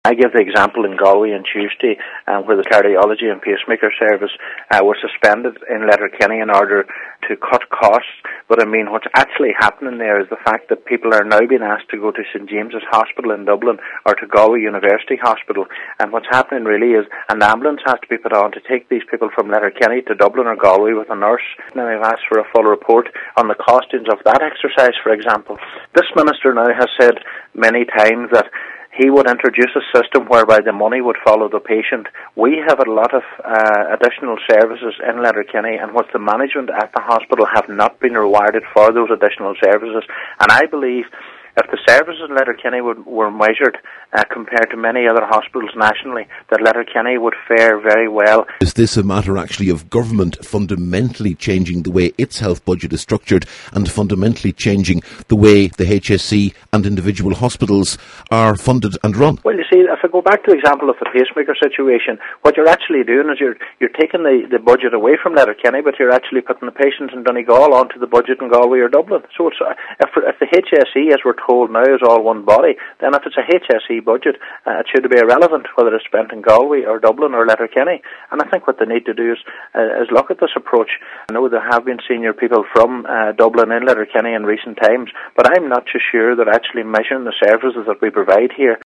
I give the example in Galway on Tuesday where the cardiology and pacemaker service were suspended in Letterkenny in order to cut costs. But I mean, what's actually happening there is the fact that people are now being asked to go to St James's Hospital in Dublin or to Galway University Hospital. And what's happening really is an ambulance has to be put on to take these people from Letterkenny to Dublin or Galway with a nurse. Now I've asked for a full report on the costings of that exercise, for example. This minister now has said many times that he would introduce a system whereby the money would follow the patient. We have a lot of additional services in Letterkenny, and what the management at the hospital have not been rewarded for those additional services. And I believe if the services in Letterkenny were measured compared to many other hospitals nationally, that Letterkenny would fare very well. Is this a matter actually of government fundamentally changing the way its health budget is structured and fundamentally changing the way the HSE and individual hospitals are funded and run? Well, you see, if I go back to the example of the pacemaker situation, what you're actually doing is you're taking the budget away from Letterkenny, but you're actually putting the patients in Donegal onto the budget in Galway or Dublin. So it's, if the HSE, as we're told now, is all one body, then if it's a HSE budget, it should be irrelevant whether it's spent in Galway or Dublin or Letterkenny. And I think what they need to do is look at this approach. I know there have been senior people from Dublin in Letterkenny in recent times, but I'm not so sure that actually measuring the services that we provide here